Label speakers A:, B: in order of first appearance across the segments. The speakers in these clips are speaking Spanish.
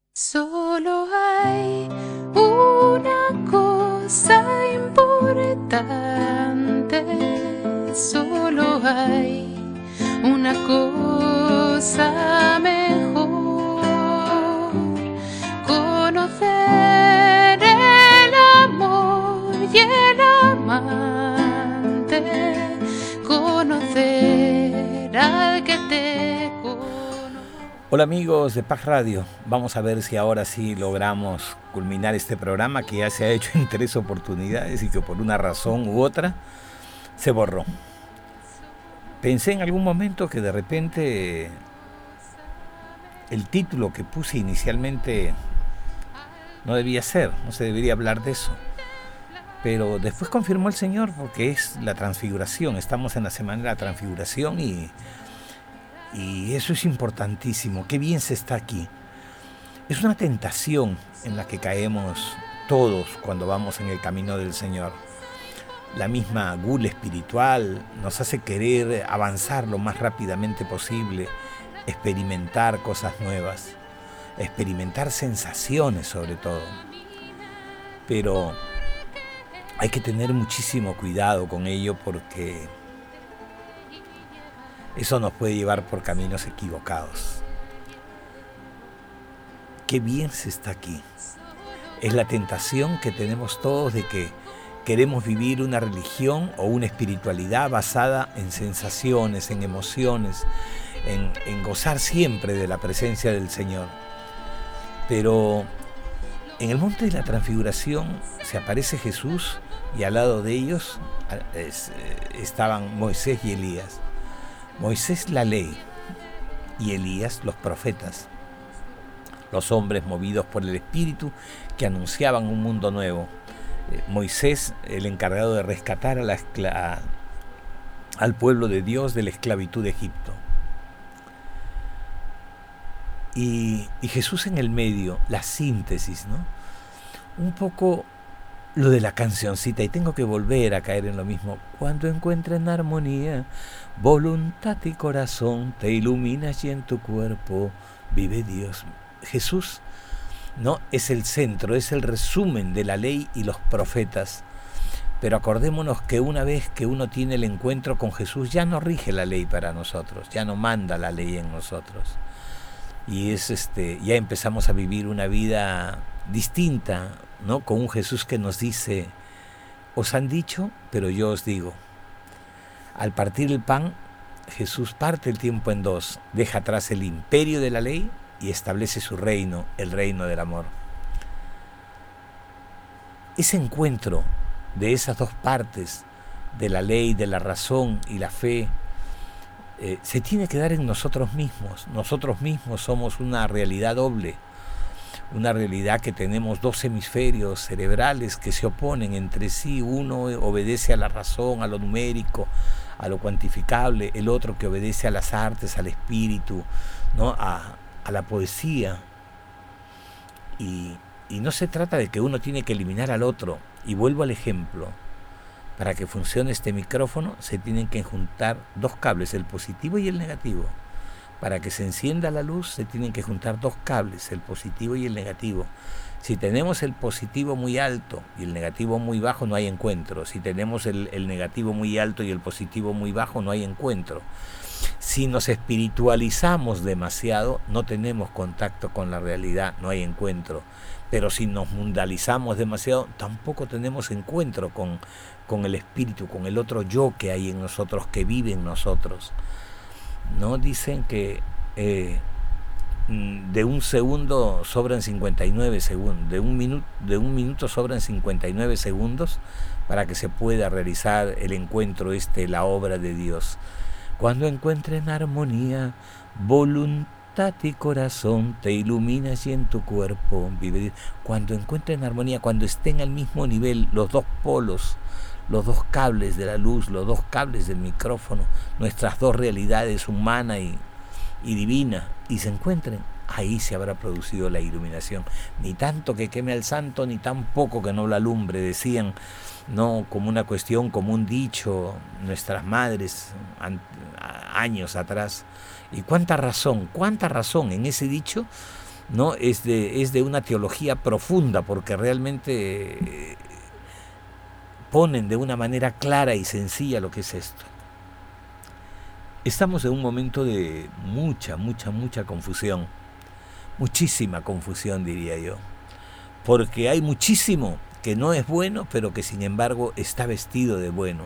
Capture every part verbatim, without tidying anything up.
A: Solo hay una cosa importante, solo hay una cosa mejor, conocer el amor y el amante, conocer al que te conoce.
B: Hola amigos de Paz Radio, vamos a ver si ahora sí logramos culminar este programa que ya se ha hecho en tres oportunidades y que por una razón u otra se borró. Pensé en algún momento que de repente el título que puse inicialmente no debía ser, no se debería hablar de eso. Pero después confirmó el Señor porque es la transfiguración, estamos en la semana de la transfiguración y... Y eso es importantísimo, qué bien se está aquí. Es una tentación en la que caemos todos cuando vamos en el camino del Señor. La misma gula espiritual nos hace querer avanzar lo más rápidamente posible, experimentar cosas nuevas, experimentar sensaciones sobre todo. Pero hay que tener muchísimo cuidado con ello porque eso nos puede llevar por caminos equivocados. Qué bien se está aquí. Es la tentación que tenemos todos de que queremos vivir una religión o una espiritualidad basada en sensaciones, en emociones, en, en gozar siempre de la presencia del Señor. Pero en el monte de la transfiguración se aparece Jesús y al lado de ellos es, estaban Moisés y Elías. Moisés la ley y Elías los profetas, los hombres movidos por el Espíritu que anunciaban un mundo nuevo. Eh, Moisés, el encargado de rescatar a la escla- al pueblo de Dios de la esclavitud de Egipto. Y, y Jesús en el medio, la síntesis, ¿no? Un poco lo de la cancioncita, y tengo que volver a caer en lo mismo. Cuando encuentren armonía, voluntad y corazón, te iluminas y en tu cuerpo vive Dios. Jesús, ¿no? Es el centro, es el resumen de la ley y los profetas. Pero acordémonos que una vez que uno tiene el encuentro con Jesús, ya no rige la ley para nosotros, ya no manda la ley en nosotros. Y es este, ya empezamos a vivir una vida distinta, ¿no? Con un Jesús que nos dice, os han dicho, pero yo os digo. Al partir el pan, Jesús parte el tiempo en dos, deja atrás el imperio de la ley y establece su reino, el reino del amor. Ese encuentro de esas dos partes, de la ley, de la razón y la fe, eh, se tiene que dar en nosotros mismos. Nosotros mismos somos una realidad doble. Una realidad que tenemos dos hemisferios cerebrales que se oponen entre sí. Uno obedece a la razón, a lo numérico, a lo cuantificable. El otro que obedece a las artes, al espíritu, ¿no? a, a la poesía. Y, y no se trata de que uno tiene que eliminar al otro. Y vuelvo al ejemplo. Para que funcione este micrófono se tienen que juntar dos cables, el positivo y el negativo. Para que se encienda la luz se tienen que juntar dos cables, el positivo y el negativo. Si tenemos el positivo muy alto y el negativo muy bajo, no hay encuentro. Si tenemos el, el negativo muy alto y el positivo muy bajo, no hay encuentro. Si nos espiritualizamos demasiado, no tenemos contacto con la realidad, no hay encuentro. Pero si nos mundalizamos demasiado, tampoco tenemos encuentro con, con el espíritu, con el otro yo que hay en nosotros, que vive en nosotros. ¿No? Dicen que eh, de un segundo sobran cincuenta y nueve segundos, de un minuto, de un minuto sobran cincuenta y nueve segundos para que se pueda realizar el encuentro este, la obra de Dios. Cuando encuentren armonía, voluntad y corazón, te iluminas y en tu cuerpo vive. Cuando encuentren armonía, cuando estén al mismo nivel los dos polos, los dos cables de la luz, los dos cables del micrófono, nuestras dos realidades, humana y, y divina, y se encuentren, ahí se habrá producido la iluminación. Ni tanto que queme al santo, ni tan poco que no la alumbre, decían, no como una cuestión, como un dicho, nuestras madres años atrás. Y cuánta razón, cuánta razón en ese dicho, ¿no? Es de, es de una teología profunda, porque realmente eh, ponen de una manera clara y sencilla lo que es esto. Estamos en un momento de mucha, mucha, mucha confusión, muchísima confusión, diría yo, porque hay muchísimo que no es bueno, pero que sin embargo está vestido de bueno.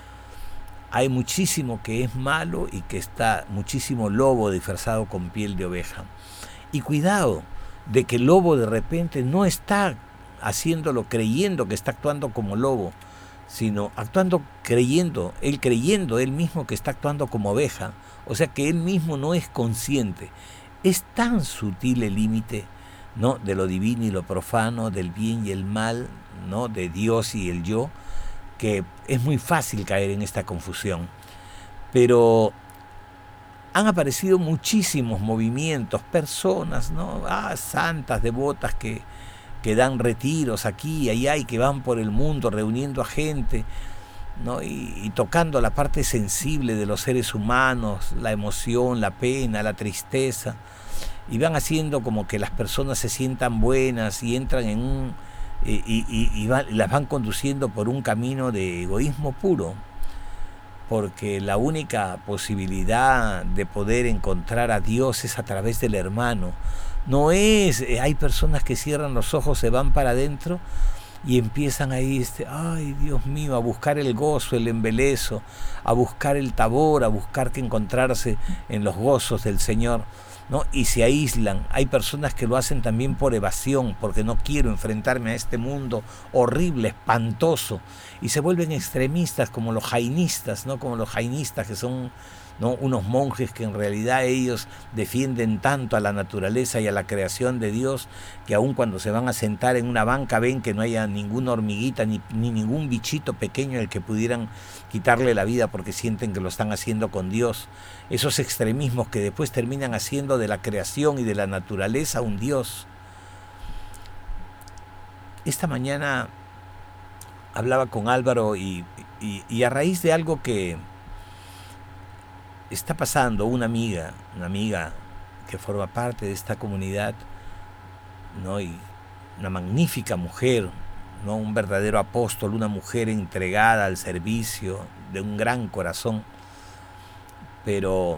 B: Hay muchísimo que es malo y que está muchísimo lobo disfrazado con piel de oveja. Y cuidado de que el lobo de repente no está haciéndolo creyendo que está actuando como lobo, sino actuando creyendo, él creyendo él mismo que está actuando como oveja. O sea que él mismo no es consciente. Es tan sutil el límite, ¿no?, de lo divino y lo profano, del bien y el mal, ¿no?, de Dios y el yo, que es muy fácil caer en esta confusión. Pero han aparecido muchísimos movimientos, personas, ¿no?, ah, santas, devotas que, que dan retiros aquí y allá y que van por el mundo reuniendo a gente, ¿no?, y, y tocando la parte sensible de los seres humanos, la emoción, la pena, la tristeza, y van haciendo como que las personas se sientan buenas y entran en un y, y, y va, las van conduciendo por un camino de egoísmo puro, porque la única posibilidad de poder encontrar a Dios es a través del hermano. No es, hay personas que cierran los ojos, se van para adentro y empiezan ahí, este, ay Dios mío, a buscar el gozo, el embelezo, a buscar el tabor, a buscar que encontrarse en los gozos del Señor, ¿no? Y se aíslan. Hay personas que lo hacen también por evasión, porque no quiero enfrentarme a este mundo horrible, espantoso, y se vuelven extremistas como los jainistas, ¿no? Como los jainistas que son, ¿no?, unos monjes que en realidad ellos defienden tanto a la naturaleza y a la creación de Dios, que aun cuando se van a sentar en una banca ven que no haya ninguna hormiguita ni, ni ningún bichito pequeño al que pudieran quitarle la vida, porque sienten que lo están haciendo con Dios. Esos extremismos que después terminan haciendo de la creación y de la naturaleza un Dios. Esta mañana hablaba con Álvaro y, y, y a raíz de algo que está pasando, una amiga, una amiga que forma parte de esta comunidad, ¿no?, y una magnífica mujer, ¿no?, un verdadero apóstol, una mujer entregada al servicio, de un gran corazón, pero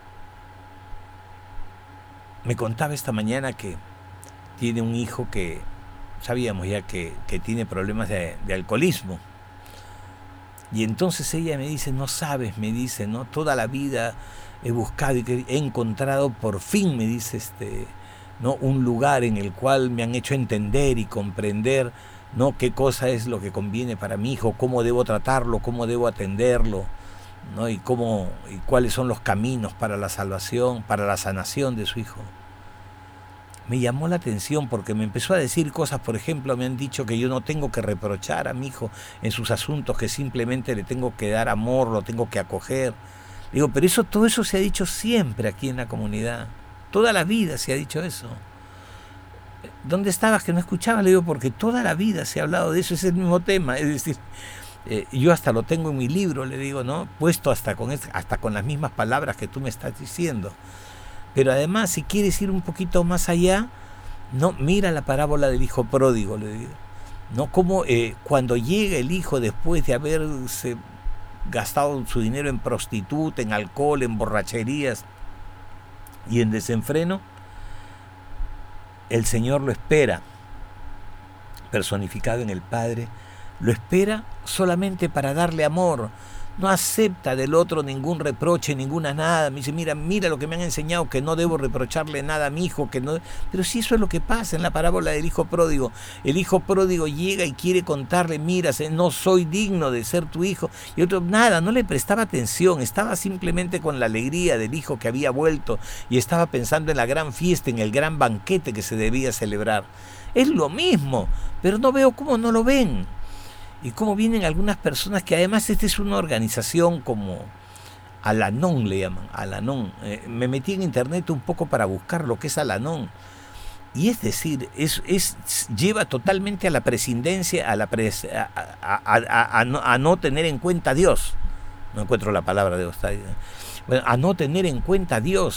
B: me contaba esta mañana que tiene un hijo que sabíamos ya que, que tiene problemas de, de alcoholismo. Y entonces ella me dice, no sabes, me dice, ¿no?, toda la vida he buscado y he encontrado por fin, me dice, este, ¿no?, un lugar en el cual me han hecho entender y comprender, ¿no?, qué cosa es lo que conviene para mi hijo, cómo debo tratarlo, cómo debo atenderlo, ¿no?, y cómo y cuáles son los caminos para la salvación, para la sanación de su hijo. Me llamó la atención porque me empezó a decir cosas. Por ejemplo, me han dicho que yo no tengo que reprochar a mi hijo en sus asuntos, que simplemente le tengo que dar amor, lo tengo que acoger. Digo, pero eso, todo eso se ha dicho siempre aquí en la comunidad, toda la vida se ha dicho eso. ¿Dónde estabas que no escuchabas? Le digo, porque toda la vida se ha hablado de eso, es el mismo tema. Es decir, eh, yo hasta lo tengo en mi libro, le digo, ¿no?, puesto hasta con, hasta con las mismas palabras que tú me estás diciendo. Pero además, si quieres ir un poquito más allá, no, mira la parábola del hijo pródigo, le digo, ¿no?, como eh, cuando llega el hijo después de haberse gastado su dinero en prostituta, en alcohol, en borracherías y en desenfreno, el Señor lo espera, personificado en el Padre, lo espera solamente para darle amor. No acepta del otro ningún reproche, ninguna nada. Me dice, mira, mira lo que me han enseñado, que no debo reprocharle nada a mi hijo, que no. Pero si eso es lo que pasa en la parábola del hijo pródigo. El hijo pródigo llega y quiere contarle, mira, no soy digno de ser tu hijo. Y otro, nada, no le prestaba atención, estaba simplemente con la alegría del hijo que había vuelto y estaba pensando en la gran fiesta, en el gran banquete que se debía celebrar. Es lo mismo, pero no veo cómo no lo ven. Y cómo vienen algunas personas que además esta es una organización como Al-Anon, le llaman, Al-Anon. Eh, me metí en internet un poco para buscar lo que es Al-Anon. Y es decir, es, es, lleva totalmente a la prescindencia, a, la pres, a, a, a, a, no, a no tener en cuenta a Dios. No encuentro la palabra de Dios. Bueno, a no tener en cuenta a Dios.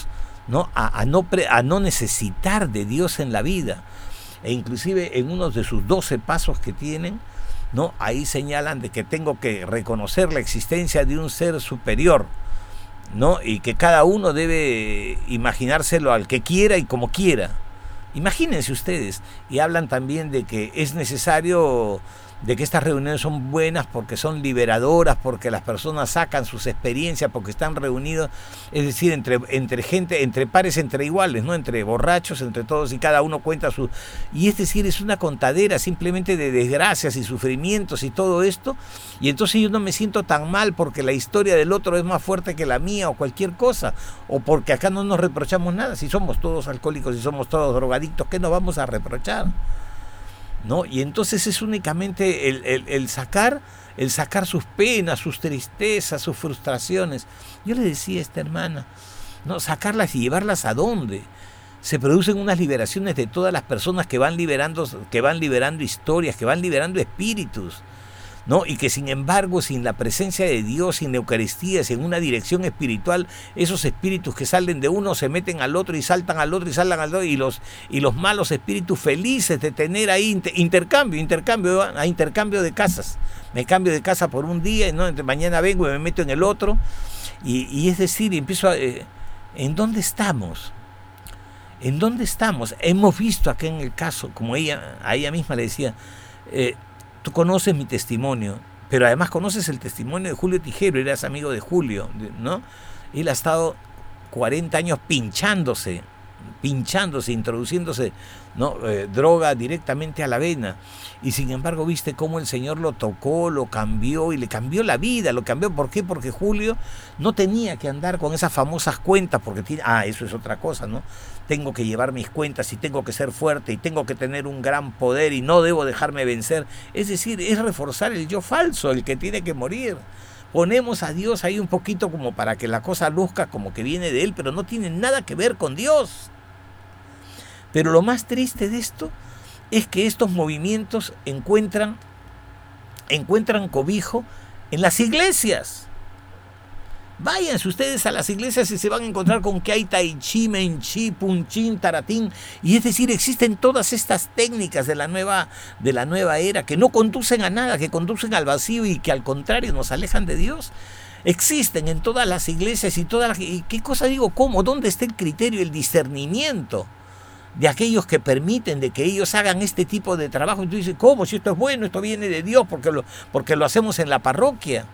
B: ¿no? A, a, no pre, a no necesitar de Dios en la vida. E inclusive en uno de sus doce pasos que tienen, ¿no? Ahí señalan de que tengo que reconocer la existencia de un ser superior, ¿no? Y que cada uno debe imaginárselo al que quiera y como quiera. Imagínense ustedes. Y hablan también de que es necesario, de que estas reuniones son buenas porque son liberadoras, porque las personas sacan sus experiencias, porque están reunidos, es decir, entre, entre gente, entre pares, entre iguales, ¿no? Entre borrachos, entre todos, y cada uno cuenta su... Y es decir, es una contadera simplemente de desgracias y sufrimientos y todo esto, y entonces yo no me siento tan mal porque la historia del otro es más fuerte que la mía o cualquier cosa, o porque acá no nos reprochamos nada. Si somos todos alcohólicos y somos todos drogadictos, ¿qué nos vamos a reprochar? ¿No? Y entonces es únicamente el, el, el sacar el sacar sus penas, sus tristezas, sus frustraciones. Yo le decía a esta hermana, ¿no? Sacarlas y llevarlas a dónde. Se producen unas liberaciones de todas las personas que van liberando, que van liberando historias, que van liberando espíritus, ¿no? Y que sin embargo, sin la presencia de Dios, sin la Eucaristía, sin una dirección espiritual, esos espíritus que salen de uno se meten al otro y saltan al otro y saltan al otro, y los, y los malos espíritus felices de tener ahí inter, intercambio, intercambio, a intercambio de casas. Me cambio de casa por un día, ¿no? Mañana vengo y me meto en el otro, y, y es decir, empiezo a... Eh, ¿en dónde estamos? ¿En dónde estamos? Hemos visto acá en el caso, como ella, a ella misma le decía, eh, tú conoces mi testimonio, pero además conoces el testimonio de Julio Tijero, eras amigo de Julio, ¿no? Él ha estado cuarenta años pinchándose, pinchándose, introduciéndose, ¿no? Eh, droga directamente a la vena, y sin embargo viste cómo el Señor lo tocó, lo cambió y le cambió la vida. Lo cambió, ¿por qué? Porque Julio no tenía que andar con esas famosas cuentas, porque tiene, ah, eso es otra cosa, ¿no? Tengo que llevar mis cuentas y tengo que ser fuerte y tengo que tener un gran poder y no debo dejarme vencer. Es decir, es reforzar el yo falso, el que tiene que morir. Ponemos a Dios ahí un poquito como para que la cosa luzca como que viene de Él, pero no tiene nada que ver con Dios. Pero lo más triste de esto es que estos movimientos encuentran, encuentran cobijo en las iglesias. Váyanse ustedes a las iglesias y se van a encontrar con que hay tai chi, men chi, pun chin, taratín. Y es decir, existen todas estas técnicas de la nueva, de la nueva era que no conducen a nada, que conducen al vacío y que al contrario nos alejan de Dios. Existen en todas las iglesias y todas las... ¿Y qué cosa digo? ¿Cómo? ¿Dónde está el criterio, el discernimiento de aquellos que permiten de que ellos hagan este tipo de trabajo? Y tú dices, ¿cómo? Si esto es bueno, esto viene de Dios porque lo, porque lo hacemos en la parroquia.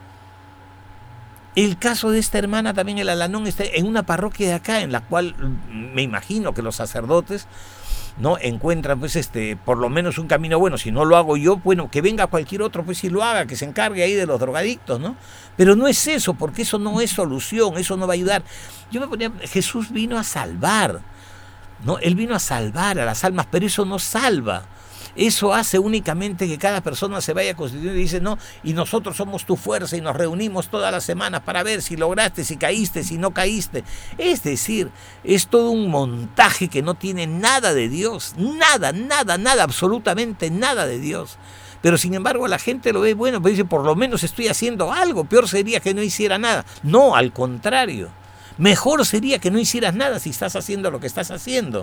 B: El caso de esta hermana también, el Alanón, está en una parroquia de acá, en la cual me imagino que los sacerdotes no encuentran, pues, este, por lo menos un camino bueno. Si no lo hago yo, bueno, que venga cualquier otro, pues, y lo haga, que se encargue ahí de los drogadictos, ¿no? Pero no es eso, porque eso no es solución, eso no va a ayudar. Yo me ponía, Jesús vino a salvar, ¿no? Él vino a salvar a las almas, pero eso no salva. Eso hace únicamente que cada persona se vaya constituyendo y dice, no, y nosotros somos tu fuerza y nos reunimos todas las semanas para ver si lograste, si caíste, si no caíste. Es decir, es todo un montaje que no tiene nada de Dios, nada, nada, nada, absolutamente nada de Dios. Pero sin embargo la gente lo ve, bueno, pues dice, por lo menos estoy haciendo algo, peor sería que no hiciera nada. No, al contrario, mejor sería que no hicieras nada si estás haciendo lo que estás haciendo.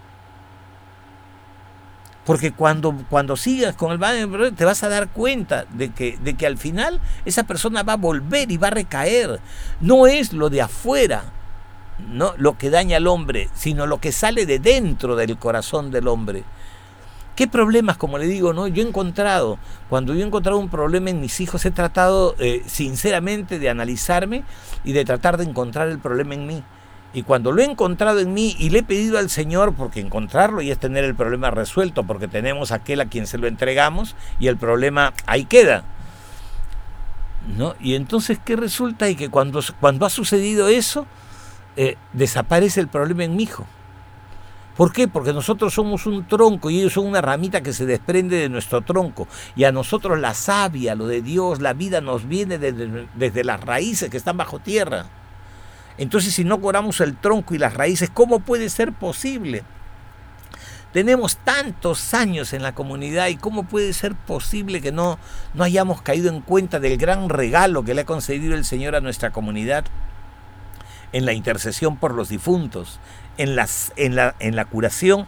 B: Porque cuando, cuando sigas con el mal, te vas a dar cuenta de que, de que al final esa persona va a volver y va a recaer. No es lo de afuera, ¿no?, lo que daña al hombre, sino lo que sale de dentro del corazón del hombre. ¿Qué problemas? Como le digo, ¿no? Yo he encontrado, cuando yo he encontrado un problema en mis hijos, he tratado eh, sinceramente de analizarme y de tratar de encontrar el problema en mí. Y cuando lo he encontrado en mí y le he pedido al Señor, porque encontrarlo y es tener el problema resuelto, porque tenemos aquel a quien se lo entregamos y el problema ahí queda, ¿no? Y entonces, ¿qué resulta? Y que cuando, cuando ha sucedido eso, eh, desaparece el problema en mi hijo. ¿Por qué? Porque nosotros somos un tronco y ellos son una ramita que se desprende de nuestro tronco. Y a nosotros la savia, lo de Dios, la vida nos viene desde, desde las raíces que están bajo tierra. Entonces, si no curamos el tronco y las raíces, ¿cómo puede ser posible? Tenemos tantos años en la comunidad y ¿cómo puede ser posible que no, no hayamos caído en cuenta del gran regalo que le ha concedido el Señor a nuestra comunidad? en la intercesión por los difuntos, en, las, en, la, en la curación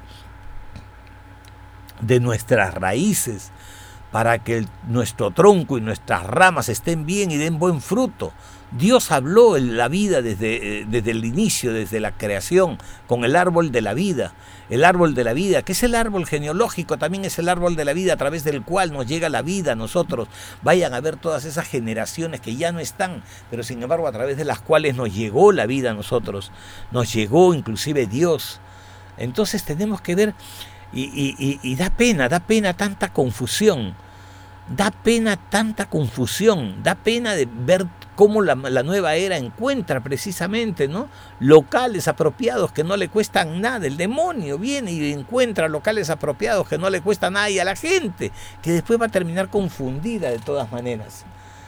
B: de nuestras raíces, para que el, nuestro tronco y nuestras ramas estén bien y den buen fruto. Dios habló en la vida desde, desde el inicio, desde la creación, con el árbol de la vida. El árbol de la vida, que es el árbol genealógico, también es el árbol de la vida a través del cual nos llega la vida a nosotros. Vayan a ver todas esas generaciones que ya no están, pero sin embargo a través de las cuales nos llegó la vida a nosotros. Nos llegó inclusive Dios. Entonces tenemos que ver, y, y, y, y da pena, da pena tanta confusión. Da pena tanta confusión, da pena de ver cómo la, la nueva era encuentra precisamente, ¿no?, locales apropiados que no le cuestan nada. El demonio viene y encuentra locales apropiados que no le cuestan nada, y a la gente que después va a terminar confundida de todas maneras.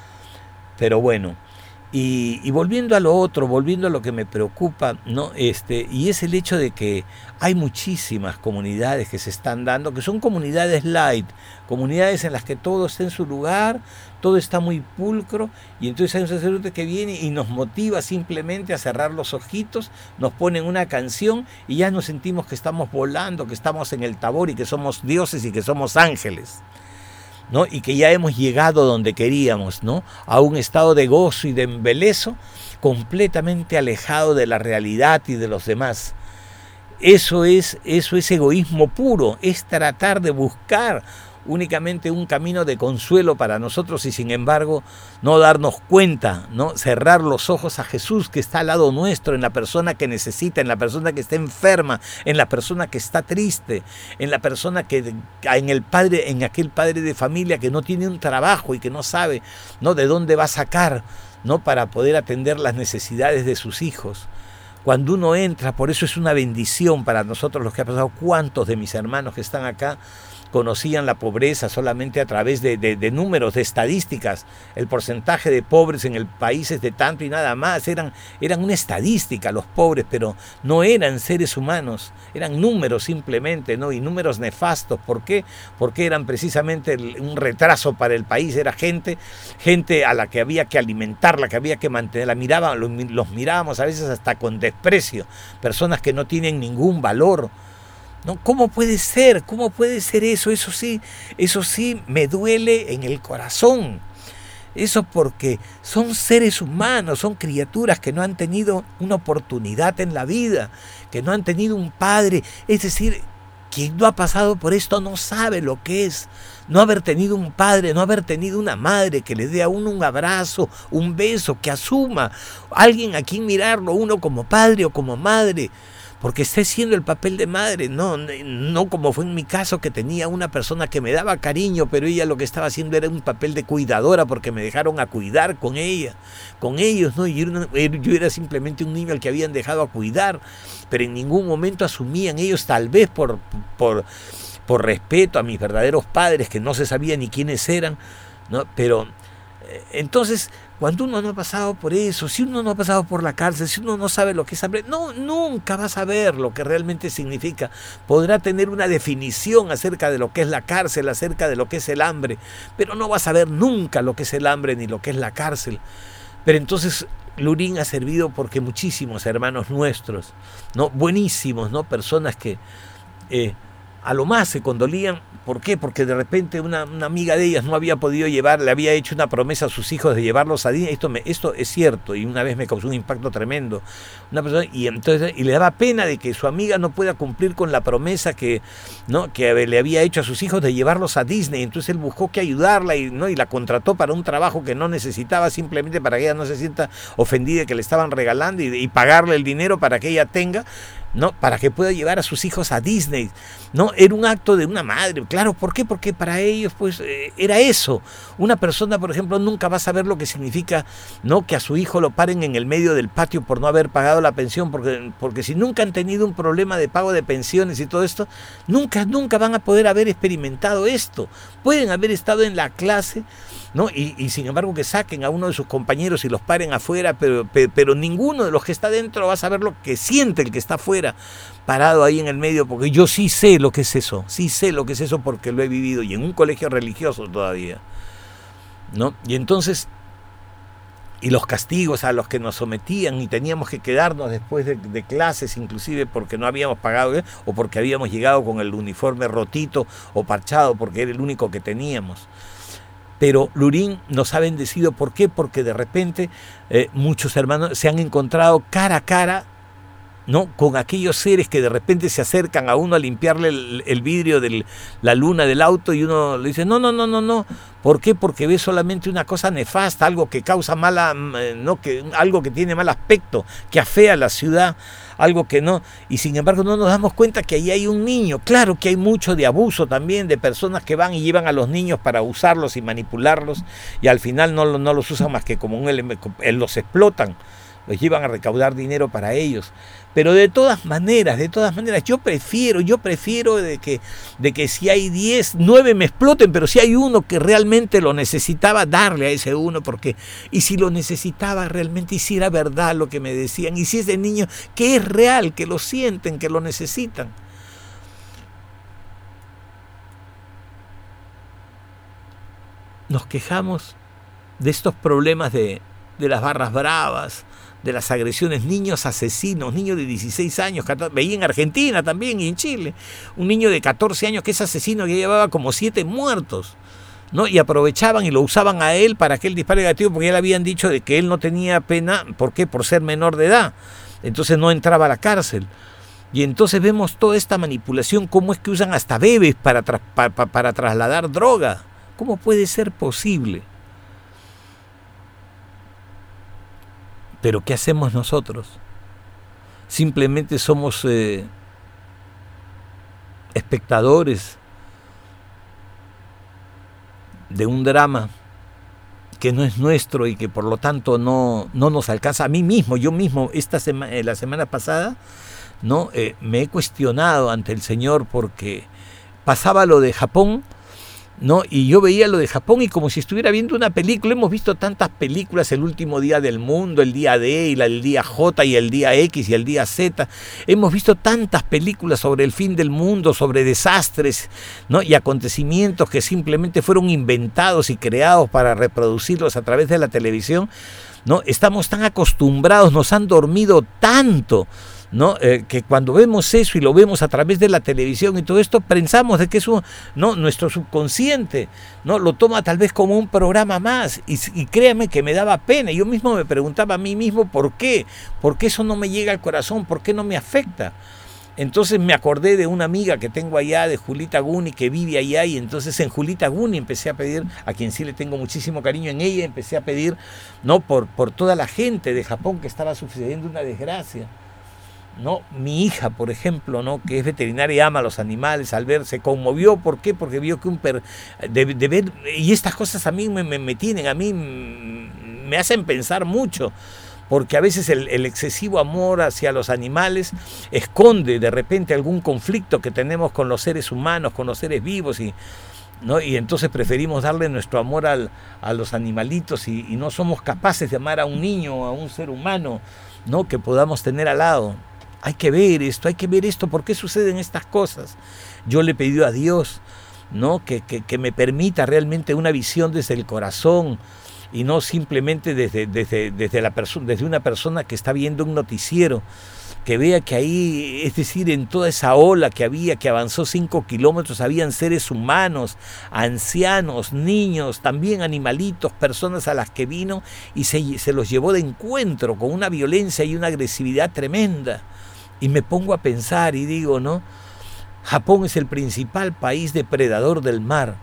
B: Pero bueno, y, y volviendo a lo otro, volviendo a lo que me preocupa, ¿no?, este, y es el hecho de que hay muchísimas comunidades que se están dando, que son comunidades light, comunidades en las que todo está en su lugar, todo está muy pulcro, y entonces hay un sacerdote que viene y nos motiva simplemente a cerrar los ojitos, nos ponen una canción y ya nos sentimos que estamos volando, que estamos en el Tabor y que somos dioses y que somos ángeles, ¿no?, y que ya hemos llegado donde queríamos, ¿no?, a un estado de gozo y de embelezo completamente alejado de la realidad y de los demás. Eso es, eso es egoísmo puro, es tratar de buscar únicamente un camino de consuelo para nosotros y sin embargo no darnos cuenta, ¿no?, cerrar los ojos a Jesús que está al lado nuestro, en la persona que necesita, en la persona que está enferma, en la persona que está triste, en la persona que, en el padre, en aquel padre de familia que no tiene un trabajo y que no sabe, ¿no?, de dónde va a sacar, ¿no?, para poder atender las necesidades de sus hijos. Cuando uno entra, por eso es una bendición para nosotros los que ha pasado. ¿Cuántos de mis hermanos que están acá conocían la pobreza solamente a través de, de, de números, de estadísticas? El porcentaje de pobres en el país es de tanto y nada más. Eran, eran una estadística los pobres, pero no eran seres humanos, eran números simplemente, ¿no?, y números nefastos. ¿Por qué? Porque eran precisamente el, un retraso para el país. Era gente, gente a la que había que alimentarla, que había que mantenerla. Miraban, los, los mirábamos a veces hasta con desprecio, personas que no tienen ningún valor. ¿No? ¿Cómo puede ser? ¿Cómo puede ser eso? Eso sí, eso sí me duele en el corazón. Eso porque son seres humanos, son criaturas que no han tenido una oportunidad en la vida, que no han tenido un padre. Es decir, quien no ha pasado por esto no sabe lo que es no haber tenido un padre, no haber tenido una madre que le dé a uno un abrazo, un beso, que asuma alguien a quien mirarlo, uno como padre o como madre, porque esté haciendo el papel de madre, no, no como fue en mi caso, que tenía una persona que me daba cariño, pero ella lo que estaba haciendo era un papel de cuidadora, porque me dejaron a cuidar con ella, con ellos, ¿no? Yo era, yo era simplemente un niño al que habían dejado a cuidar, pero en ningún momento asumían ellos, tal vez por, por, por respeto a mis verdaderos padres, que no se sabía ni quiénes eran, ¿no? Pero entonces, cuando uno no ha pasado por eso, si uno no ha pasado por la cárcel, si uno no sabe lo que es hambre, no, nunca va a saber lo que realmente significa. Podrá tener una definición acerca de lo que es la cárcel, acerca de lo que es el hambre, pero no va a saber nunca lo que es el hambre ni lo que es la cárcel. Pero entonces Lurín ha servido porque muchísimos hermanos nuestros, ¿no? Buenísimos, ¿no? Personas que eh, a lo más se condolían. ¿Por qué? Porque de repente una, una amiga de ellas no había podido llevar, le había hecho una promesa a sus hijos de llevarlos a Disney. Esto, me, esto es cierto, y una vez me causó un impacto tremendo. Una persona, y entonces y le daba pena de que su amiga no pueda cumplir con la promesa que, ¿no? que le había hecho a sus hijos de llevarlos a Disney. Entonces él buscó que ayudarla y, ¿no? y la contrató para un trabajo que no necesitaba, simplemente para que ella no se sienta ofendida de que le estaban regalando, y, y pagarle el dinero para que ella tenga, ¿no? Para que pueda llevar a sus hijos a Disney, ¿no? Era un acto de una madre, claro. ¿Por qué? Porque para ellos, pues, eh, era eso. Una persona, por ejemplo, nunca va a saber lo que significa, ¿no? Que a su hijo lo paren en el medio del patio por no haber pagado la pensión, porque, porque si nunca han tenido un problema de pago de pensiones y todo esto, nunca, nunca van a poder haber experimentado esto. Pueden haber estado en la clase, ¿no? Y, y sin embargo que saquen a uno de sus compañeros y los paren afuera, pero, pero, pero ninguno de los que está dentro va a saber lo que siente el que está afuera, parado ahí en el medio, porque yo sí sé lo que es eso, sí sé lo que es eso porque lo he vivido, y en un colegio religioso todavía, ¿no? Y entonces y los castigos a los que nos sometían, y teníamos que quedarnos después de, de clases, inclusive porque no habíamos pagado, ¿eh? o porque habíamos llegado con el uniforme rotito o parchado, porque era el único que teníamos. Pero Lurín nos ha bendecido, ¿por qué? Porque de repente eh, muchos hermanos se han encontrado cara a cara, ¿no?, con aquellos seres que de repente se acercan a uno a limpiarle el, el vidrio de la luna del auto, y uno le dice, no, no, no, no, no. ¿Por qué? Porque ve solamente una cosa nefasta, algo que causa mala, no, que, algo que tiene mal aspecto, que afea la ciudad, algo que no, y sin embargo no nos damos cuenta que ahí hay un niño. Claro que hay mucho de abuso también, de personas que van y llevan a los niños para usarlos y manipularlos, y al final no, no los usan más que como un elemento, los explotan, los llevan a recaudar dinero para ellos. Pero de todas maneras, de todas maneras, yo prefiero, yo prefiero de que, de que si hay diez, nueve me exploten, pero si hay uno que realmente lo necesitaba, darle a ese uno, porque, y si lo necesitaba realmente, y si era verdad lo que me decían, y si ese niño que es real, que lo sienten, que lo necesitan. Nos quejamos de estos problemas de, de las barras bravas, de las agresiones, niños asesinos, niños de dieciséis años, catorce, veía en Argentina también y en Chile, un niño de catorce años que es asesino, que llevaba como siete muertos, ¿no? Y aprovechaban y lo usaban a él para que él dispare negativo, porque ya le habían dicho de que él no tenía pena. ¿Por qué? Por ser menor de edad, entonces no entraba a la cárcel. Y entonces vemos toda esta manipulación, cómo es que usan hasta bebés para, tra para, para trasladar droga. ¿Cómo puede ser posible? Pero ¿qué hacemos nosotros? Simplemente somos eh, espectadores de un drama que no es nuestro y que por lo tanto no, no nos alcanza. A mí mismo, yo mismo, esta sema, eh, la semana pasada, ¿no? Eh, me he cuestionado ante el Señor, porque pasaba lo de Japón, ¿no? Y yo veía lo de Japón y como si estuviera viendo una película. Hemos visto tantas películas, el último día del mundo, el día D, y la, el día J, y el día X, y el día Z. Hemos visto tantas películas sobre el fin del mundo, sobre desastres, ¿no? Y acontecimientos que simplemente fueron inventados y creados para reproducirlos a través de la televisión, ¿no? Estamos tan acostumbrados, nos han dormido tanto, ¿no? Eh, que cuando vemos eso y lo vemos a través de la televisión y todo esto, pensamos de que eso, ¿no? Nuestro subconsciente, ¿no? Lo toma tal vez como un programa más, y, y créame que me daba pena. Yo mismo me preguntaba a mí mismo por qué, por qué eso no me llega al corazón, por qué no me afecta. Entonces me acordé de una amiga que tengo allá, de Julita Guni, que vive allá, y entonces en Julita Guni empecé a pedir, a quien sí le tengo muchísimo cariño, en ella empecé a pedir, ¿no? por, por toda la gente de Japón que estaba sucediendo una desgracia, ¿no? Mi hija, por ejemplo, ¿no? Que es veterinaria y ama a los animales, al ver, se conmovió. ¿Por qué? Porque vio que un per... de, de ver, y estas cosas a mí me, me, me tienen, a mí me hacen pensar mucho, porque a veces el, el excesivo amor hacia los animales esconde de repente algún conflicto que tenemos con los seres humanos, con los seres vivos, y, ¿no? Y entonces preferimos darle nuestro amor al, a los animalitos, y, y no somos capaces de amar a un niño, a un ser humano, ¿no? Que podamos tener al lado. Hay que ver esto, hay que ver esto, ¿por qué suceden estas cosas? Yo le he pedido a Dios, ¿no? que, que, que me permita realmente una visión desde el corazón, y no simplemente desde, desde, desde, la desde una persona que está viendo un noticiero, que vea que ahí, es decir, en toda esa ola que había, que avanzó cinco kilómetros, habían seres humanos, ancianos, niños, también animalitos, personas a las que vino y se, se los llevó de encuentro con una violencia y una agresividad tremenda. Y me pongo a pensar y digo, ¿no? Japón es el principal país depredador del mar,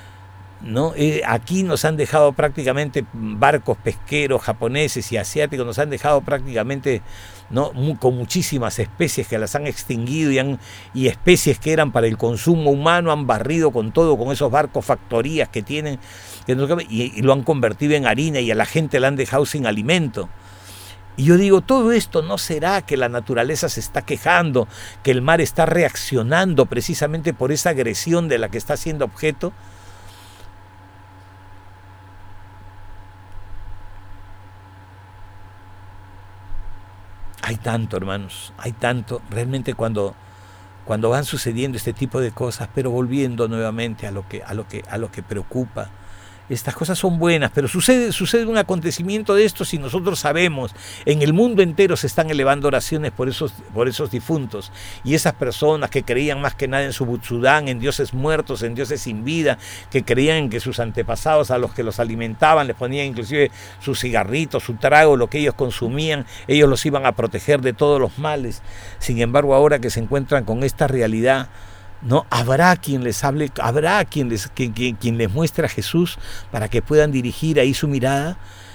B: ¿no? Eh, aquí nos han dejado prácticamente barcos pesqueros japoneses y asiáticos, nos han dejado prácticamente, ¿no? con muchísimas especies que las han extinguido, y, han, y especies que eran para el consumo humano han barrido con todo, con esos barcos factorías que tienen, que no, y, y lo han convertido en harina, y a la gente la han dejado sin alimento. Y yo digo, ¿todo esto no será que la naturaleza se está quejando, que el mar está reaccionando precisamente por esa agresión de la que está siendo objeto? Hay tanto, hermanos, hay tanto, realmente cuando, cuando van sucediendo este tipo de cosas, pero volviendo nuevamente a lo que, a lo que, a lo que preocupa, estas cosas son buenas, pero sucede, sucede un acontecimiento de estos y nosotros sabemos, en el mundo entero se están elevando oraciones por esos, por esos difuntos, y esas personas que creían más que nada en su Butsudán, en dioses muertos, en dioses sin vida, que creían en que sus antepasados a los que los alimentaban les ponían inclusive sus cigarritos, su trago, lo que ellos consumían, ellos los iban a proteger de todos los males. Sin embargo, ahora que se encuentran con esta realidad, ¿no? Habrá quien les hable, habrá quien les, quien, quien, quien les muestre a Jesús para que puedan dirigir ahí su mirada.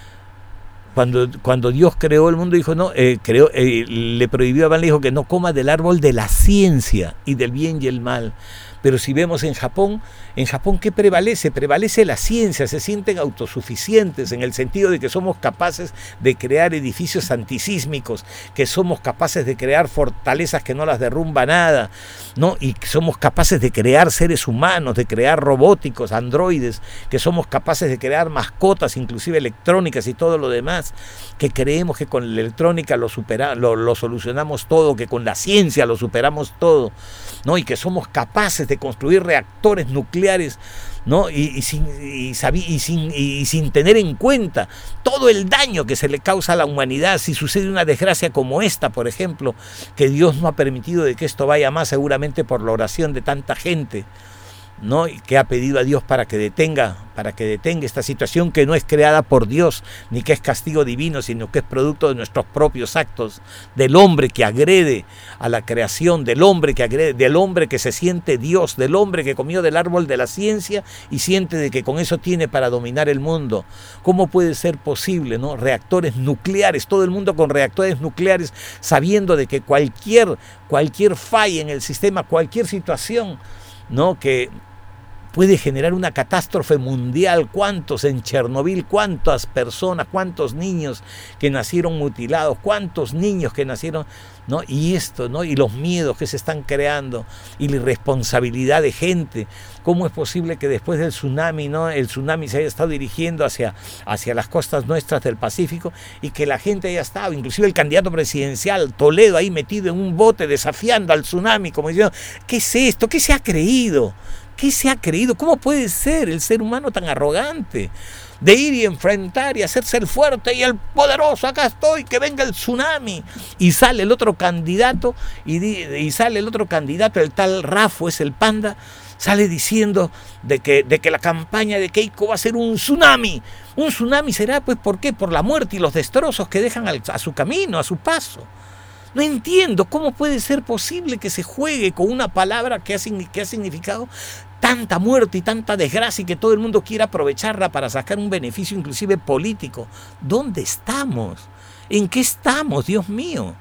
B: Cuando, cuando Dios creó el mundo, dijo, no, eh, creó, eh, le prohibió a Adán, le dijo que no coma del árbol de la ciencia y del bien y el mal. Pero si vemos en Japón, en Japón, ¿qué prevalece? Prevalece la ciencia, se sienten autosuficientes en el sentido de que somos capaces de crear edificios antisísmicos, que somos capaces de crear fortalezas que no las derrumba nada, ¿no? Y que somos capaces de crear seres humanos, de crear robóticos, androides, que somos capaces de crear mascotas, inclusive electrónicas y todo lo demás, que creemos que con la electrónica lo, supera, lo, lo solucionamos todo, que con la ciencia lo superamos todo, ¿no? Y que somos capaces de construir reactores nucleares, ¿no? Y, y, sin, y, y, sin, y sin tener en cuenta todo el daño que se le causa a la humanidad si sucede una desgracia como esta, por ejemplo, que Dios no ha permitido de que esto vaya más, seguramente por la oración de tanta gente, ¿no? Y que ha pedido a Dios para que detenga, para que detenga esta situación que no es creada por Dios, ni que es castigo divino, sino que es producto de nuestros propios actos, del hombre que agrede a la creación, del hombre que agrede, del hombre que se siente Dios, del hombre que comió del árbol de la ciencia y siente de que con eso tiene para dominar el mundo. ¿Cómo puede ser posible, ¿no? Reactores nucleares, todo el mundo con reactores nucleares, sabiendo de que cualquier, cualquier falla en el sistema, cualquier situación, ¿no? Que puede generar una catástrofe mundial. ¿Cuántos en Chernobyl? ¿Cuántas personas? ¿Cuántos niños que nacieron mutilados? ¿Cuántos niños que nacieron? ¿No? Y esto, ¿no? Y los miedos que se están creando y la irresponsabilidad de gente. ¿Cómo es posible que después del tsunami, ¿no? el tsunami se haya estado dirigiendo hacia, hacia las costas nuestras del Pacífico y que la gente haya estado, inclusive el candidato presidencial Toledo ahí metido en un bote desafiando al tsunami, como diciendo, ¿qué es esto? ¿Qué se ha creído? ¿Qué se ha creído? ¿Cómo puede ser el ser humano tan arrogante de ir y enfrentar y hacerse el fuerte y el poderoso? Acá estoy, que venga el tsunami. Y sale el otro candidato, y, y sale el otro candidato, el tal Rafo, es el panda, sale diciendo de que, de que la campaña de Keiko va a ser un tsunami. Un tsunami será, pues, ¿por qué? Por la muerte y los destrozos que dejan al, a su camino, a su paso. No entiendo cómo puede ser posible que se juegue con una palabra que ha, que ha significado tanta muerte y tanta desgracia y que todo el mundo quiera aprovecharla para sacar un beneficio inclusive político. ¿Dónde estamos? ¿En qué estamos, Dios mío?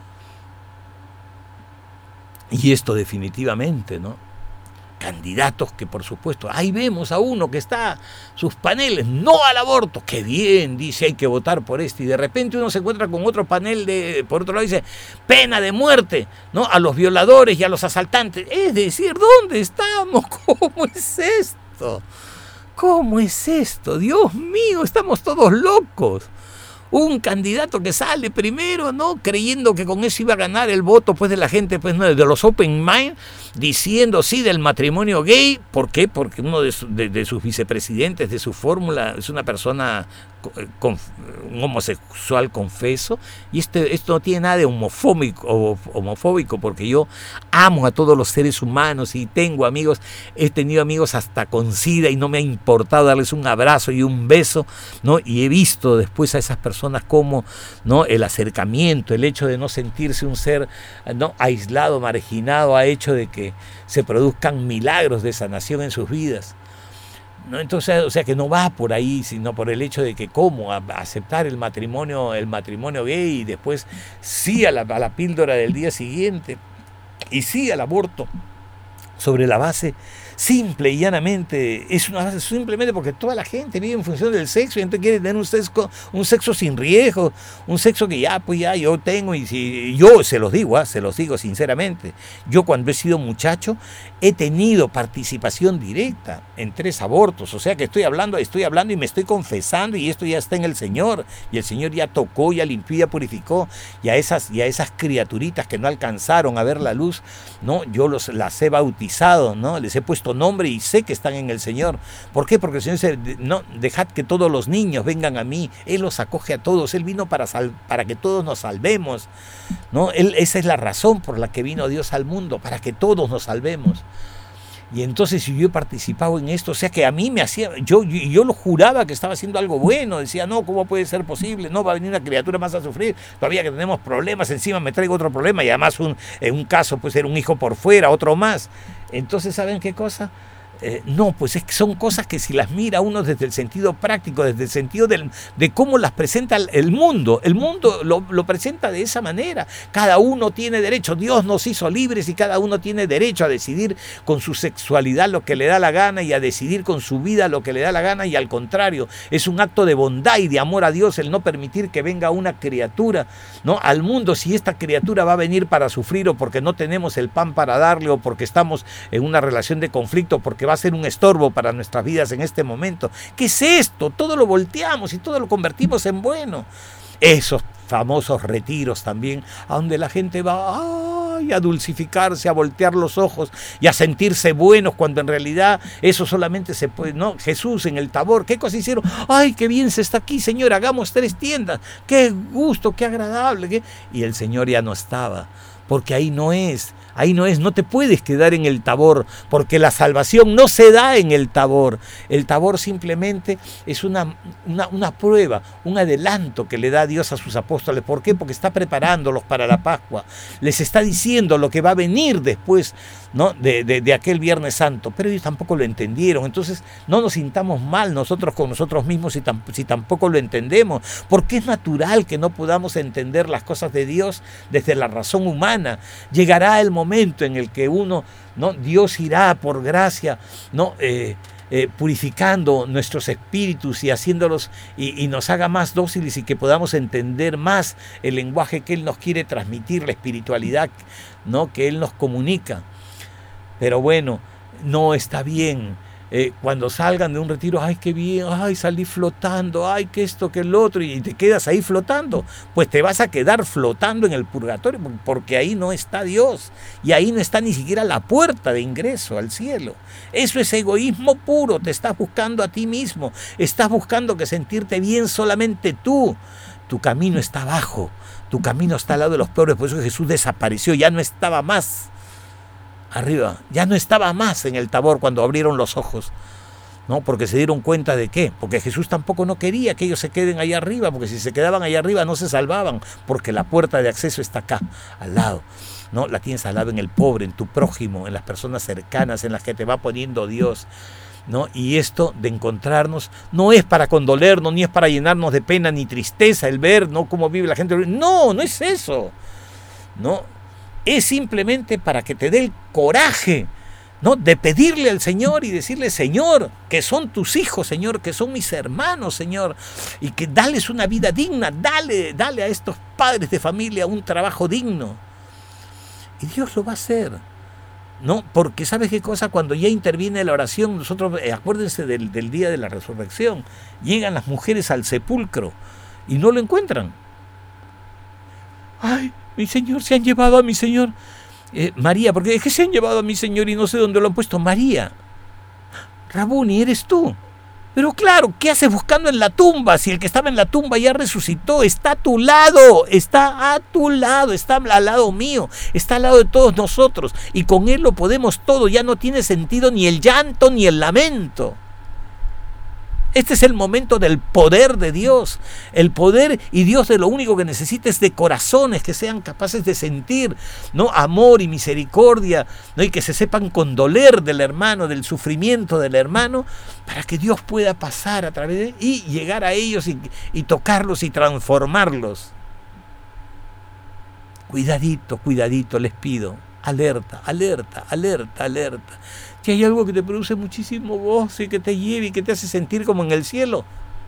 B: Y esto definitivamente, ¿no? Candidatos que, por supuesto, ahí vemos a uno que está, sus paneles, no al aborto, qué bien, dice, hay que votar por este, y de repente uno se encuentra con otro panel, de, por otro lado dice, pena de muerte, ¿no? A los violadores y a los asaltantes. Es decir, ¿dónde estamos? ¿Cómo es esto? ¿Cómo es esto? Dios mío, estamos todos locos. Un candidato que sale primero, ¿no? Creyendo que con eso iba a ganar el voto, pues, de la gente, pues, ¿no? De los open mind, diciendo sí del matrimonio gay. ¿Por qué? Porque uno de, su, de, de sus vicepresidentes, de su fórmula, es una persona, con, un homosexual confeso, y este, esto no tiene nada de homofóbico, homofóbico, porque yo amo a todos los seres humanos y tengo amigos, he tenido amigos hasta con SIDA y no me ha importado darles un abrazo y un beso, ¿no? Y he visto después a esas personas como, ¿no? El acercamiento, el hecho de no sentirse un ser, ¿no? aislado, marginado, ha hecho de que se produzcan milagros de sanación en sus vidas. ¿No? Entonces, o sea, que no va por ahí, sino por el hecho de que cómo a, a aceptar el matrimonio, el matrimonio gay y después sí a la, a la píldora del día siguiente y sí al aborto sobre la base simple y llanamente, es una base simplemente porque toda la gente vive en función del sexo y entonces quiere tener un sexo, un sexo sin riesgo, un sexo que ya, pues ya yo tengo y si, yo se los digo, ¿eh? se los digo sinceramente, yo cuando he sido muchacho he tenido participación directa en tres abortos, o sea que estoy hablando, estoy hablando y me estoy confesando y esto ya está en el Señor y el Señor ya tocó, ya limpió, ya purificó y a esas, y a esas criaturitas que no alcanzaron a ver la luz, no, yo los, las he bautizado bautizado, ¿no? Les he puesto nombre y sé que están en el Señor. ¿Por qué? Porque el Señor dice, no, dejad que todos los niños vengan a mí. Él los acoge a todos. Él vino para, sal, para que todos nos salvemos, ¿no? Él, esa es la razón por la que vino Dios al mundo, para que todos nos salvemos. Y entonces si yo he participado en esto, o sea que a mí me hacía, yo, yo, yo lo juraba que estaba haciendo algo bueno, decía, no, ¿cómo puede ser posible? No, va a venir una criatura más a sufrir, todavía que tenemos problemas, encima me traigo otro problema, y además un, en un caso puede ser un hijo por fuera, otro más. Entonces, ¿saben qué cosa? Eh, no, pues es que son cosas que si las mira uno desde el sentido práctico, desde el sentido del, de cómo las presenta el mundo, el mundo lo, lo presenta de esa manera. Cada uno tiene derecho, Dios nos hizo libres y cada uno tiene derecho a decidir con su sexualidad lo que le da la gana y a decidir con su vida lo que le da la gana, y al contrario, es un acto de bondad y de amor a Dios el no permitir que venga una criatura, ¿no?, al mundo, si esta criatura va a venir para sufrir o porque no tenemos el pan para darle o porque estamos en una relación de conflicto, porque va a ser un estorbo para nuestras vidas en este momento. ¿Qué es esto? Todo lo volteamos y todo lo convertimos en bueno. Esos famosos retiros también, a donde la gente va ay, a dulcificarse, a voltear los ojos y a sentirse buenos, cuando en realidad eso solamente se puede, ¿no? Jesús en el Tabor, ¿qué cosa hicieron? ¡Ay, qué bien se está aquí, Señor! Hagamos tres tiendas. ¡Qué gusto, qué agradable! ¿Qué? Y el Señor ya no estaba, porque ahí no es. Ahí no es, no te puedes quedar en el Tabor, porque la salvación no se da en el Tabor. El Tabor simplemente es una, una, una prueba, un adelanto que le da Dios a sus apóstoles. ¿Por qué? Porque está preparándolos para la Pascua. Les está diciendo lo que va a venir después, ¿no?, de, de, de aquel Viernes Santo. Pero ellos tampoco lo entendieron. Entonces no nos sintamos mal nosotros con nosotros mismos si, tam, si tampoco lo entendemos. Porque es natural que no podamos entender las cosas de Dios desde la razón humana. Llegará el momento momento en el que uno, ¿no?, Dios irá por gracia, ¿no?, eh, eh, purificando nuestros espíritus y haciéndolos y, y nos haga más dóciles y que podamos entender más el lenguaje que Él nos quiere transmitir, la espiritualidad, ¿no?, que Él nos comunica. Pero bueno, no está bien. Eh, cuando salgan de un retiro, ay, qué bien, ay, salí flotando, ay, que esto, que el otro, y te quedas ahí flotando, pues te vas a quedar flotando en el purgatorio, porque ahí no está Dios, y ahí no está ni siquiera la puerta de ingreso al cielo. Eso es egoísmo puro, te estás buscando a ti mismo, estás buscando que sentirte bien solamente tú. Tu camino está abajo, tu camino está al lado de los pobres, por eso Jesús desapareció, ya no estaba más arriba, ya no estaba más en el Tabor cuando abrieron los ojos, ¿no? Porque se dieron cuenta de qué, porque Jesús tampoco no quería que ellos se queden allá arriba, porque si se quedaban allá arriba no se salvaban, porque la puerta de acceso está acá, al lado, ¿no? La tienes al lado en el pobre, en tu prójimo, en las personas cercanas, en las que te va poniendo Dios, ¿no? Y esto de encontrarnos no es para condolernos, ni es para llenarnos de pena ni tristeza el ver, ¿no?, cómo vive la gente. No, no es eso, ¿no? Es simplemente para que te dé el coraje, ¿no?, de pedirle al Señor y decirle, Señor, que son tus hijos, Señor, que son mis hermanos, Señor, y que dales una vida digna, dale, dale a estos padres de familia un trabajo digno. Y Dios lo va a hacer, ¿no? Porque ¿sabes qué cosa? Cuando ya interviene la oración, nosotros, eh, acuérdense del, del día de la resurrección, llegan las mujeres al sepulcro y no lo encuentran. ¡Ay, mi Señor, se han llevado a mi Señor! Eh, María, porque es que se han llevado a mi Señor y no sé dónde lo han puesto. María, Rabuni, eres tú. Pero claro, ¿qué haces buscando en la tumba? Si el que estaba en la tumba ya resucitó, está a tu lado, está a tu lado, está al lado mío, está al lado de todos nosotros. Y con Él lo podemos todo, ya no tiene sentido ni el llanto ni el lamento. Este es el momento del poder de Dios. El poder y Dios de lo único que necesita es de corazones que sean capaces de sentir, ¿no?, amor y misericordia, ¿no?, y que se sepan condoler del hermano, del sufrimiento del hermano, para que Dios pueda pasar a través de él y llegar a ellos y, y tocarlos y transformarlos. Cuidadito, cuidadito, les pido. Alerta, alerta, alerta, alerta. Si hay algo que te produce muchísimo gozo y que te lleve y que te hace sentir como en el cielo,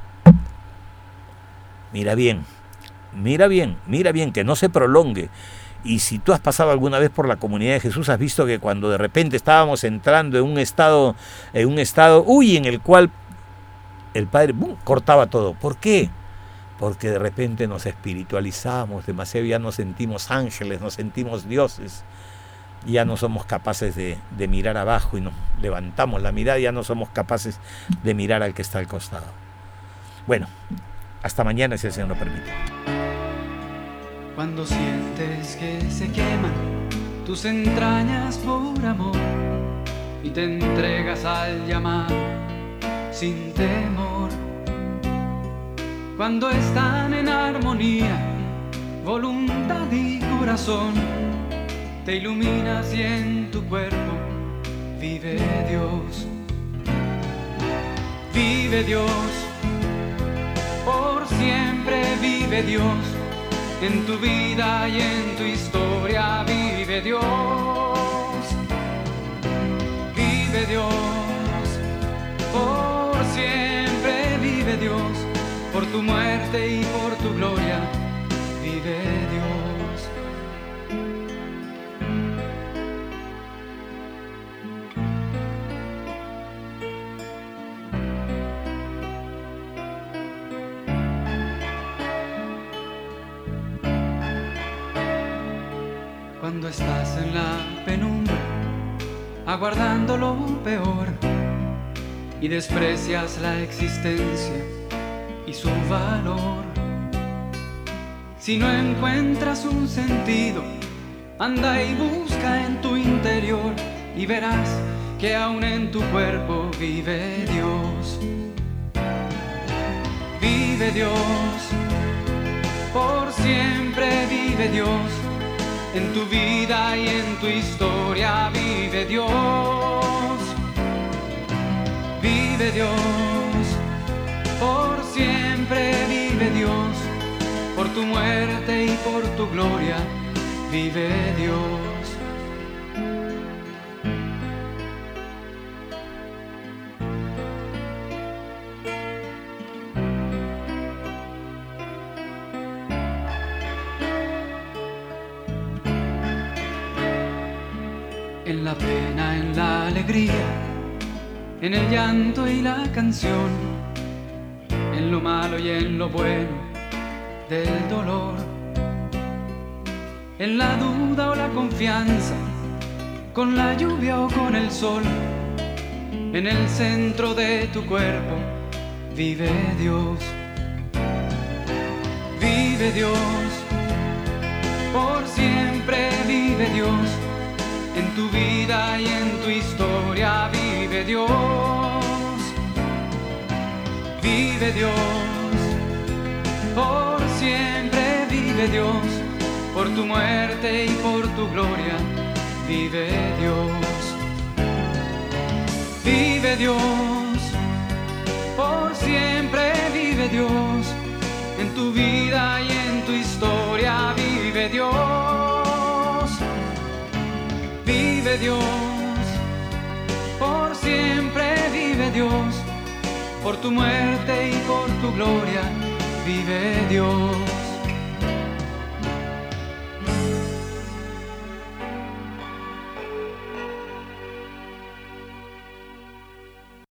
B: mira bien, mira bien, mira bien, que no se prolongue. Y si tú has pasado alguna vez por la comunidad de Jesús, has visto que cuando de repente estábamos entrando en un estado, en un estado, uy, en el cual el Padre ¡bum!, cortaba todo. ¿Por qué? Porque de repente nos espiritualizamos demasiado, ya nos sentimos ángeles, nos sentimos dioses. ya no somos capaces de, de mirar abajo y nos levantamos la mirada, ya no somos capaces de mirar al que está al costado. Bueno, hasta mañana si el Señor lo permite.
C: Cuando sientes que se queman tus entrañas por amor y te entregas al llamado sin temor, cuando están en armonía voluntad y corazón, te iluminas y en tu cuerpo vive Dios. Vive Dios, por siempre vive Dios. En tu vida y en tu historia vive Dios. Vive Dios, por siempre vive Dios. Por tu muerte y por tu gloria vive Dios. Cuando estás en la penumbra, aguardando lo peor, y desprecias la existencia y su valor. Si no encuentras un sentido, anda y busca en tu interior y verás que aún en tu cuerpo vive Dios. Vive Dios, por siempre vive Dios. En tu vida y en tu historia vive Dios. Vive Dios, por siempre vive Dios. Por tu muerte y por tu gloria vive Dios. En la pena, en la alegría, en el llanto y la canción, en lo malo y en lo bueno del dolor, en la duda o la confianza, con la lluvia o con el sol, en el centro de tu cuerpo vive Dios. Vive Dios, por siempre vive Dios. En tu vida y en tu historia vive Dios. Vive Dios, por siempre vive Dios. Por tu muerte y por tu gloria vive Dios. Vive Dios, por siempre vive Dios. En tu vida y en tu historia vive Dios. Vive Dios, por siempre vive Dios. Por tu muerte y por tu gloria vive Dios.